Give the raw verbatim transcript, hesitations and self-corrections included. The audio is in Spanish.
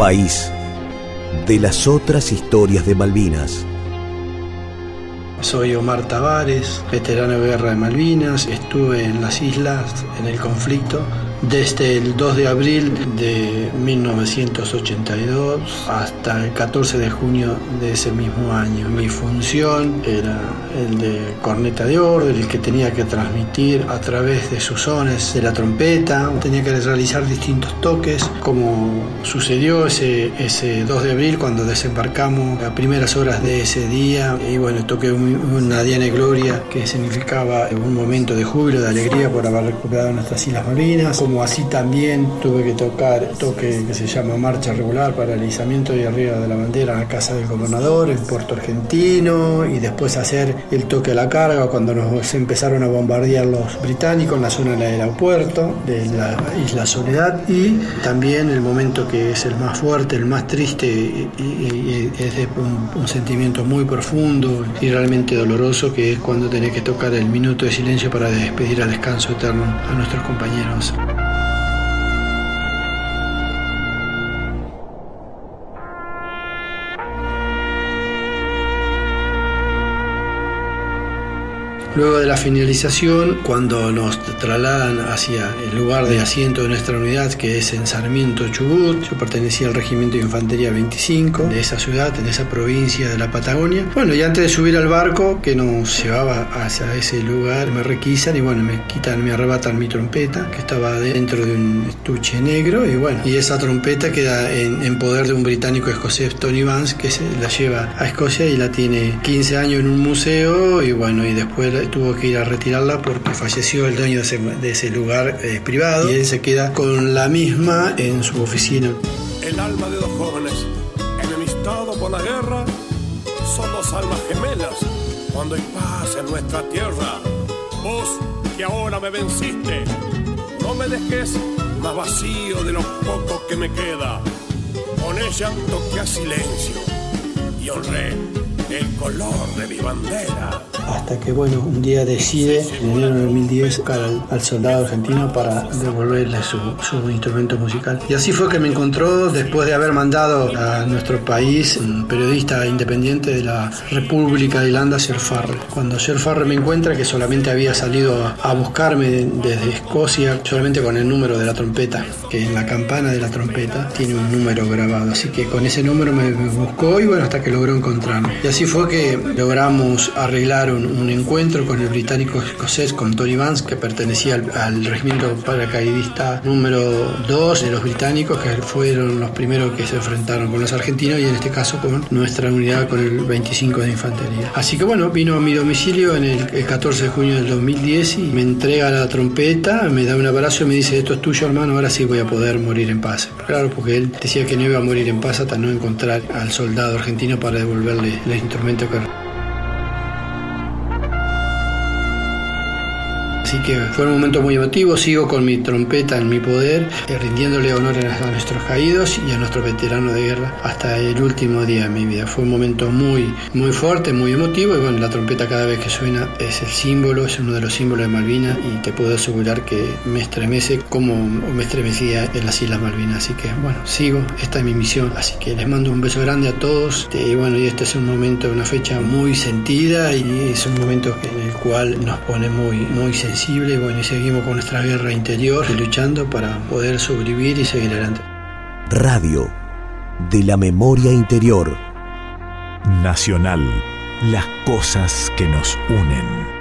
País de las otras historias de Malvinas. Soy Omar Tavares, veterano de guerra de Malvinas. Estuve en las islas en el conflicto desde el dos de abril de mil novecientos ochenta y dos hasta el catorce de junio de ese mismo año. Mi función era el de corneta de orden, el que tenía que transmitir a través de sus sones de la trompeta. Tenía que realizar distintos toques, como sucedió ese, ese dos de abril cuando desembarcamos a primeras horas de ese día. Y bueno, toqué un, una Diana y Gloria, que significaba un momento de júbilo, de alegría por haber recuperado nuestras Islas Malvinas. Como así también tuve que tocar toque que se llama Marcha Regular para el izamiento y arriba de la bandera en la Casa del Gobernador en Puerto Argentino, y después hacer el toque a la carga cuando nos empezaron a bombardear los británicos en la zona del aeropuerto de la Isla Soledad, y también el momento que es el más fuerte, el más triste, y, y, y es de un, un sentimiento muy profundo y realmente doloroso, que es cuando tenés que tocar el minuto de silencio para despedir al descanso eterno a nuestros compañeros. Luego de la finalización, cuando nos trasladan hacia el lugar de asiento de nuestra unidad, que es en Sarmiento, Chubut, yo pertenecía al Regimiento de Infantería veinticinco de esa ciudad, de esa provincia de la Patagonia. Bueno, y antes de subir al barco que nos llevaba hacia ese lugar, me requisan y bueno, me quitan, me arrebatan mi trompeta, que estaba dentro de un estuche negro, y bueno, y esa trompeta queda en, en poder de un británico escocés, Tony Vance, que se la lleva a Escocia y la tiene quince años en un museo, y bueno, y después tuvo que ir a retirarla porque falleció el dueño de ese, de ese lugar eh, privado, y él se queda con la misma en su oficina. El alma de dos jóvenes enemistados por la guerra son dos almas gemelas cuando hay paz en nuestra tierra. Vos que ahora me venciste, no me dejes más vacío de lo poco que me queda. Con ella toqué a silencio y honré el color de mi bandera. Hasta que, bueno, un día decide, en enero de dos mil diez, buscar al, al soldado argentino para devolverle su, su instrumento musical. Y así fue que me encontró, después de haber mandado a nuestro país un periodista independiente de la República de Irlanda, Sir Farrell. Cuando Sir Farrell me encuentra, que solamente había salido a, a buscarme de, desde Escocia, solamente con el número de la trompeta, que en la campana de la trompeta tiene un número grabado. Así que con ese número me, me buscó, y bueno, hasta que logró encontrarme. Y así fue que logramos arreglar un, un encuentro con el británico escocés, con Tony Vance, que pertenecía al, al regimiento paracaidista número dos de los británicos, que fueron los primeros que se enfrentaron con los argentinos, y en este caso con nuestra unidad, con el veinticinco de infantería. Así que bueno, vino a mi domicilio en el, el catorce de junio del dos mil diez y me entrega la trompeta, me da un abrazo y me dice: esto es tuyo, hermano, ahora sí voy a poder morir en paz. Claro, porque él decía que no iba a morir en paz hasta no encontrar al soldado argentino para devolverle el instrumento que... Así que fue un momento muy emotivo. Sigo con mi trompeta en mi poder, eh, rindiéndole honores a nuestros caídos y a nuestros veteranos de guerra hasta el último día de mi vida. Fue un momento muy, muy fuerte, muy emotivo, y bueno, la trompeta cada vez que suena es el símbolo, es uno de los símbolos de Malvinas, y te puedo asegurar que me estremece como me estremecía en las Islas Malvinas. Así que bueno, sigo, esta es mi misión, así que les mando un beso grande a todos, y bueno, y este es un momento, una fecha muy sentida, y es un momento en el cual nos pone muy, muy sensibles. Y bueno, y seguimos con nuestra guerra interior, luchando para poder sobrevivir y seguir adelante. Radio de la memoria interior. Nacional, las cosas que nos unen.